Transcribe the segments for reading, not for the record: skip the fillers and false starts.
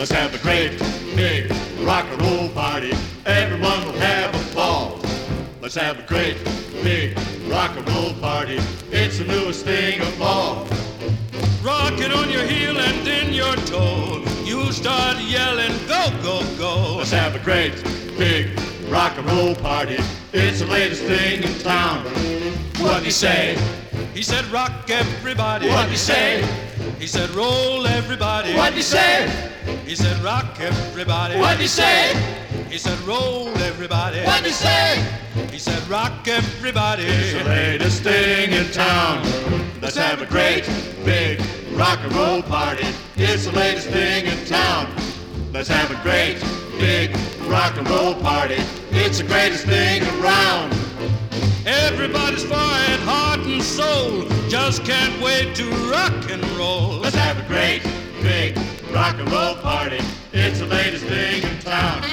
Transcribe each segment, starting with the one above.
Let's have a great big rock and roll party. Everyone will have a ball. Let's have a great big rock and roll party. It's the newest thing of all. Rocking on your heel and in your toe, you'll start yelling, go, go, go. Let's have a great big rock and roll party. It's the latest thing in town. What'd he say? He said rock everybody. What'd he say? He said roll everybody. What'd he say? He said rock everybody. What'd he say? He said roll everybody. What'd he say? He said rock everybody. It's the latest thing in town. Let's have a great big rock and roll party. It's the latest thing in town. Let's have a great big rock and roll party. It's the greatest thing around. Everybody's flying heart and soul, just can't wait to rock and roll. Let's have a great big rock and roll party. It's the latest thing in town.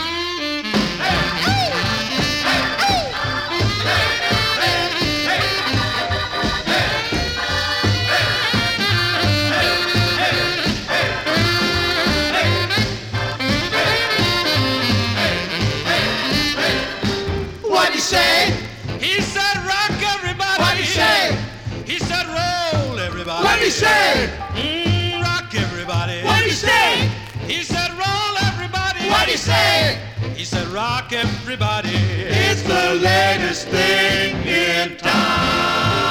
What'd he say? He said rock everybody. What'd he say? He said roll everybody. What'd he say? Rock everybody. What'd he say? He said roll everybody. What'd he say? He said rock everybody. It's the latest thing in town.